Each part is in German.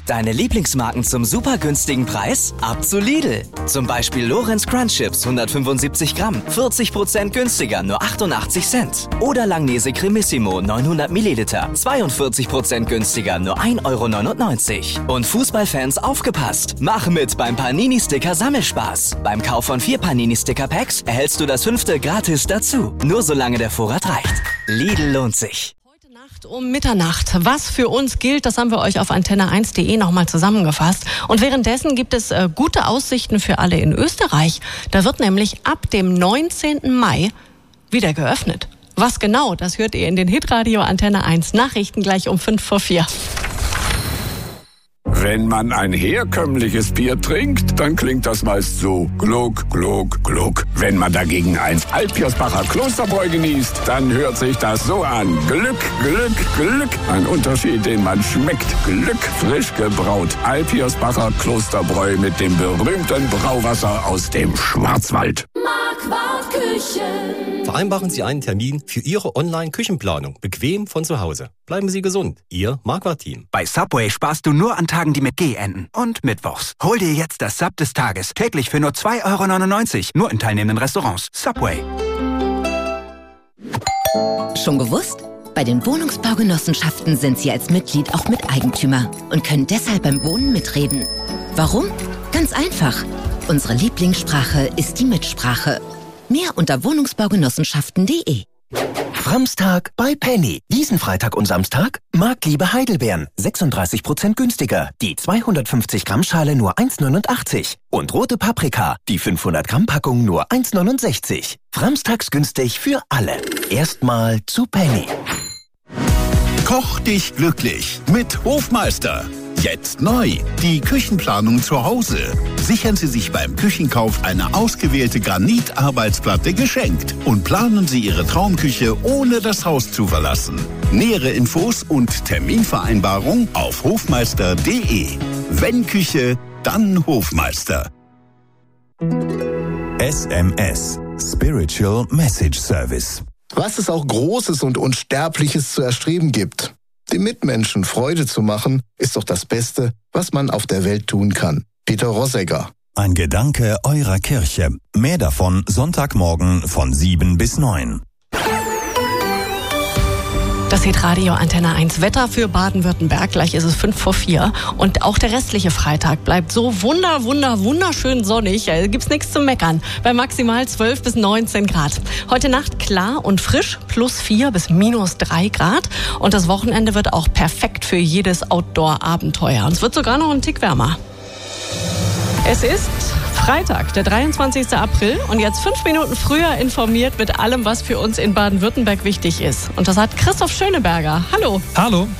Deine Lieblingsmarken zum super günstigen Preis? Ab zu Lidl. Zum Beispiel Lorenz Crunch Chips 175 Gramm, 40% günstiger, nur 88 Cent. Oder Langnese Cremissimo 900 Milliliter, 42% günstiger, nur 1,99 €. Und Fußballfans aufgepasst! Mach mit beim Panini-Sticker-Sammelspaz. Beim Kauf von 4 Panini-Sticker-Packs erhältst du das 5. gratis dazu. Nur solange der Vorrat reicht. Lidl lohnt sich. Um Mitternacht. Was für uns gilt, das haben wir euch auf antenne1.de nochmal zusammengefasst. Und währenddessen gibt es gute Aussichten für alle in Österreich. Da wird nämlich ab dem 19. Mai wieder geöffnet. Was genau, das hört ihr in den Hitradio Antenne 1 Nachrichten gleich um 5:04. Wenn man ein herkömmliches Bier trinkt, dann klingt das meist so: Gluck, Gluck, Gluck. Wenn man dagegen ein Alpirsbacher Klosterbräu genießt, dann hört sich das so an: Glück, Glück, Glück. Ein Unterschied, den man schmeckt. Glück, frisch gebraut. Alpirsbacher Klosterbräu mit dem berühmten Brauwasser aus dem Schwarzwald. Marquardt Küchen. Vereinbaren Sie einen Termin für Ihre Online-Küchenplanung. Bequem von zu Hause. Bleiben Sie gesund. Ihr Marquardt-Team. Bei Subway sparst du nur an Tagen, die mit G enden. Und mittwochs. Hol dir jetzt das Sub des Tages. Täglich für nur 2,99 €. Nur in teilnehmenden Restaurants. Subway. Schon gewusst? Bei den Wohnungsbaugenossenschaften sind Sie als Mitglied auch Miteigentümer und können deshalb beim Wohnen mitreden. Warum? Ganz einfach. Unsere Lieblingssprache ist die Mitsprache. Mehr unter wohnungsbaugenossenschaften.de. Framstag bei Penny. Diesen Freitag und Samstag Marktliebe Heidelbeeren. 36% günstiger. Die 250 Gramm Schale nur 1,89 €. Und rote Paprika. Die 500 Gramm Packung nur 1,69 €. Framstags günstig für alle. Erstmal zu Penny. Koch dich glücklich mit Hofmeister. Jetzt neu, die Küchenplanung zu Hause. Sichern Sie sich beim Küchenkauf eine ausgewählte Granitarbeitsplatte geschenkt und planen Sie Ihre Traumküche, ohne das Haus zu verlassen. Nähere Infos und Terminvereinbarung auf hofmeister.de. Wenn Küche, dann Hofmeister. SMS, Spiritual Message Service. Was es auch Großes und Unsterbliches zu erstreben gibt. Den Mitmenschen Freude zu machen, ist doch das Beste, was man auf der Welt tun kann. Peter Rosegger. Ein Gedanke eurer Kirche. Mehr davon Sonntagmorgen von 7 bis 9. Das Hitradio Antenne 1 Wetter für Baden-Württemberg. Gleich ist es 5:04. Und auch der restliche Freitag bleibt so wunderschön sonnig. Da gibt's nichts zu meckern. Bei maximal 12 bis 19 Grad. Heute Nacht klar und frisch, +4 bis -3 Grad. Und das Wochenende wird auch perfekt für jedes Outdoor-Abenteuer. Und es wird sogar noch ein Tick wärmer. Es ist Freitag, der 23. April und jetzt 5 Minuten früher informiert mit allem, was für uns in Baden-Württemberg wichtig ist. Und das hat Christoph Schöneberger. Hallo. Hallo.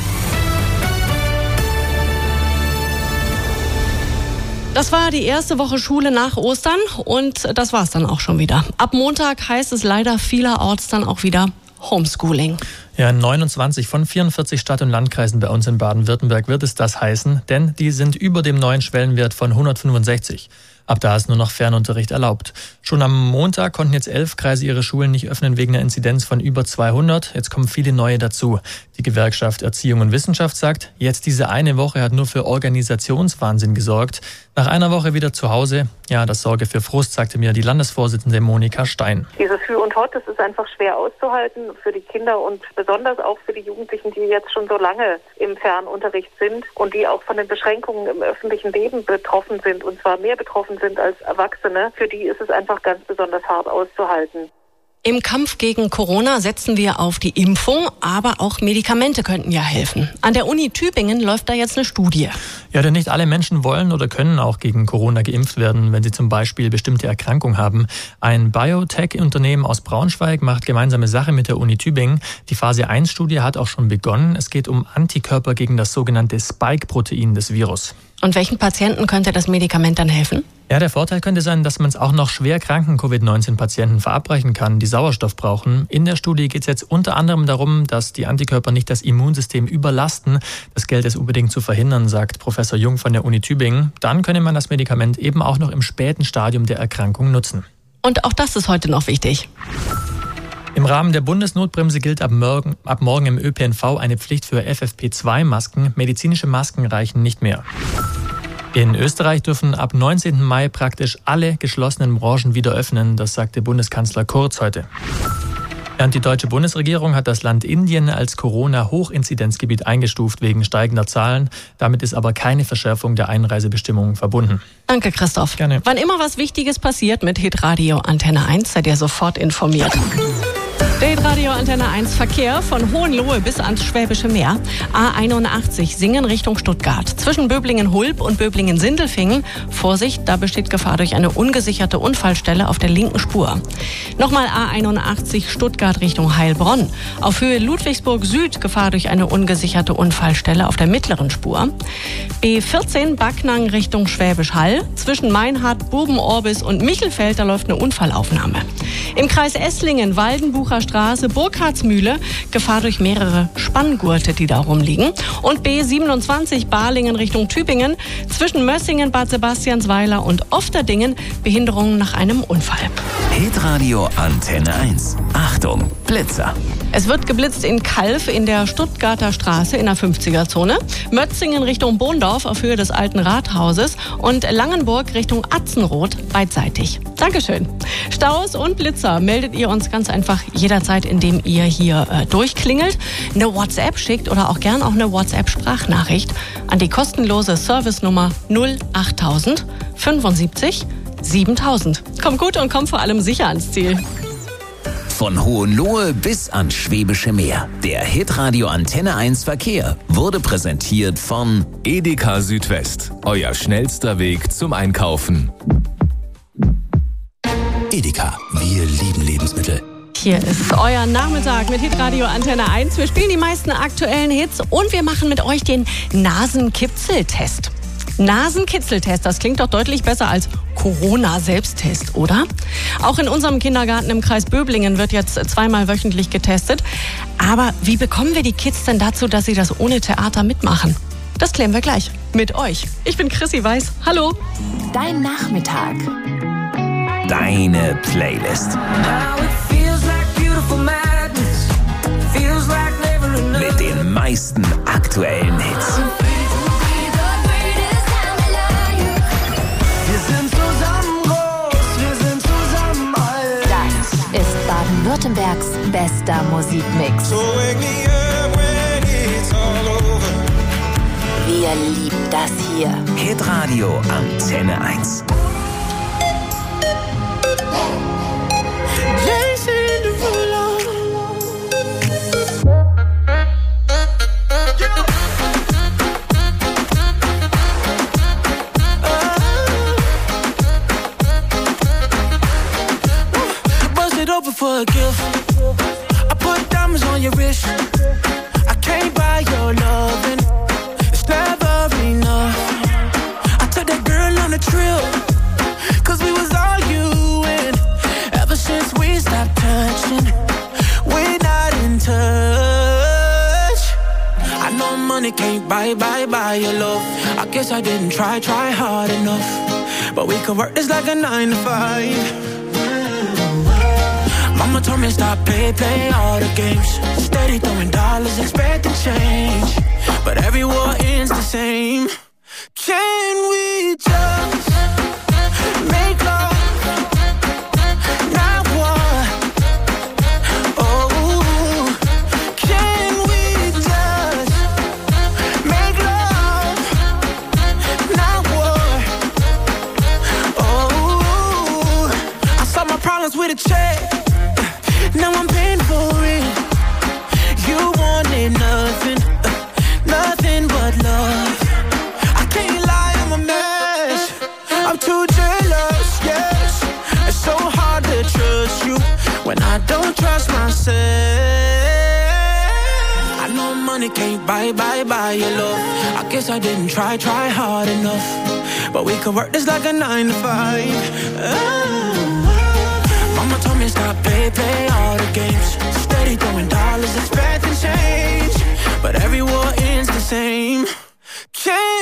Das war die erste Woche Schule nach Ostern und das war's dann auch schon wieder. Ab Montag heißt es leider vielerorts dann auch wieder Homeschooling. Ja, in 29 von 44 Stadt- und Landkreisen bei uns in Baden-Württemberg wird es das heißen, denn die sind über dem neuen Schwellenwert von 165. Ab da ist nur noch Fernunterricht erlaubt. Schon am Montag konnten jetzt 11 Kreise ihre Schulen nicht öffnen wegen einer Inzidenz von über 200. Jetzt kommen viele neue dazu. Die Gewerkschaft Erziehung und Wissenschaft sagt, jetzt diese eine Woche hat nur für Organisationswahnsinn gesorgt. Nach einer Woche wieder zu Hause, ja, das sorge für Frust, sagte mir die Landesvorsitzende Monika Stein. Dieses Für und Hot, das ist einfach schwer auszuhalten für die Kinder und besonders auch für die Jugendlichen, die jetzt schon so lange im Fernunterricht sind und die auch von den Beschränkungen im öffentlichen Leben betroffen sind, und zwar mehr betroffen sind als Erwachsene. Für die ist es einfach ganz besonders hart auszuhalten. Im Kampf gegen Corona setzen wir auf die Impfung, aber auch Medikamente könnten ja helfen. An der Uni Tübingen läuft da jetzt eine Studie. Ja, denn nicht alle Menschen wollen oder können auch gegen Corona geimpft werden, wenn sie zum Beispiel bestimmte Erkrankungen haben. Ein Biotech-Unternehmen aus Braunschweig macht gemeinsame Sache mit der Uni Tübingen. Die Phase-1-Studie hat auch schon begonnen. Es geht um Antikörper gegen das sogenannte Spike-Protein des Virus. Und welchen Patienten könnte das Medikament dann helfen? Ja, der Vorteil könnte sein, dass man es auch noch schwer kranken Covid-19-Patienten verabreichen kann, die Sauerstoff brauchen. In der Studie geht es jetzt unter anderem darum, dass die Antikörper nicht das Immunsystem überlasten. Das gilt es unbedingt zu verhindern, sagt Professor Jung von der Uni Tübingen. Dann könne man das Medikament eben auch noch im späten Stadium der Erkrankung nutzen. Und auch das ist heute noch wichtig. Im Rahmen der Bundesnotbremse gilt ab morgen im ÖPNV eine Pflicht für FFP2-Masken. Medizinische Masken reichen nicht mehr. In Österreich dürfen ab 19. Mai praktisch alle geschlossenen Branchen wieder öffnen, das sagte Bundeskanzler Kurz heute. Während die deutsche Bundesregierung hat das Land Indien als Corona-Hochinzidenzgebiet eingestuft wegen steigender Zahlen. Damit ist aber keine Verschärfung der Einreisebestimmungen verbunden. Danke, Christoph. Gerne. Wann immer was Wichtiges passiert mit Hitradio Antenne 1, seid ihr sofort informiert. Der Hitradio Antenne 1 Verkehr von Hohenlohe bis ans Schwäbische Meer. A81 Singen Richtung Stuttgart. Zwischen Böblingen-Hulb und Böblingen-Sindelfingen. Vorsicht, da besteht Gefahr durch eine ungesicherte Unfallstelle auf der linken Spur. Nochmal A81 Stuttgart Richtung Heilbronn. Auf Höhe Ludwigsburg Süd Gefahr durch eine ungesicherte Unfallstelle auf der mittleren Spur. B14 Backnang Richtung Schwäbisch Hall. Zwischen Meinhard, Bubenorbis und Michelfeld, da läuft eine Unfallaufnahme. Im Kreis Esslingen, Waldenbucher Straße, Burkhardsmühle, Gefahr durch mehrere Spanngurte, die da rumliegen. Und B27 Balingen Richtung Tübingen, zwischen Mössingen, Bad Sebastiansweiler und Ofterdingen, Behinderungen nach einem Unfall. Hitradio Antenne 1. Achtung, Blitzer. Es wird geblitzt in Kalf in der Stuttgarter Straße in der 50er-Zone, Mötzingen Richtung Bohndorf auf Höhe des alten Rathauses und Langenburg Richtung Atzenroth beidseitig. Dankeschön. Staus und Blitzer meldet ihr uns ganz einfach jederzeit, indem ihr hier durchklingelt, eine WhatsApp schickt oder auch gern auch eine WhatsApp-Sprachnachricht an die kostenlose Servicenummer 08000 75 7000. Kommt gut und kommt vor allem sicher ans Ziel. Von Hohenlohe bis ans Schwäbische Meer. Der Hitradio Antenne 1 Verkehr wurde präsentiert von Edeka Südwest. Euer schnellster Weg zum Einkaufen. Edeka, wir lieben Lebensmittel. Hier ist euer Nachmittag mit Hitradio Antenne 1. Wir spielen die meisten aktuellen Hits und wir machen mit euch den Nasenkitzeltest. Nasenkitzeltest, das klingt doch deutlich besser als Corona-Selbsttest, oder? Auch in unserem Kindergarten im Kreis Böblingen wird jetzt zweimal wöchentlich getestet. Aber wie bekommen wir die Kids denn dazu, dass sie das ohne Theater mitmachen? Das klären wir gleich mit euch. Ich bin Chrissy Weiß. Hallo. Dein Nachmittag. Deine Playlist. Mit den meisten aktuellen Hits. Ist Baden-Württembergs bester Musikmix. Wir lieben das hier. Hitradio Antenne 1. For a gift, I put diamonds on your wrist. I can't buy your loving, it's never enough. I took that girl on a trip, cause we was arguing. Ever since we stopped touching, we're not in touch. I know money can't buy your love. I guess I didn't try hard enough. But we could work this like a 9 to 5. Mama told me stop, play all the games. Steady throwing dollars, expecting change. But every war ends the same. Can we just make love, not war? Oh, can we just make love, not war? Oh, I solve my problems with a check. Now I'm paying for it. You wanted nothing, nothing but love. I can't lie, I'm a mess. I'm too jealous, yes. It's so hard to trust you when I don't trust myself. I know money can't buy your love. I guess I didn't try hard enough. But we could work this like a 9 to 5. Mama told me stop, play all the games. Steady throwing dollars, expecting change. But every war ends the same. Change.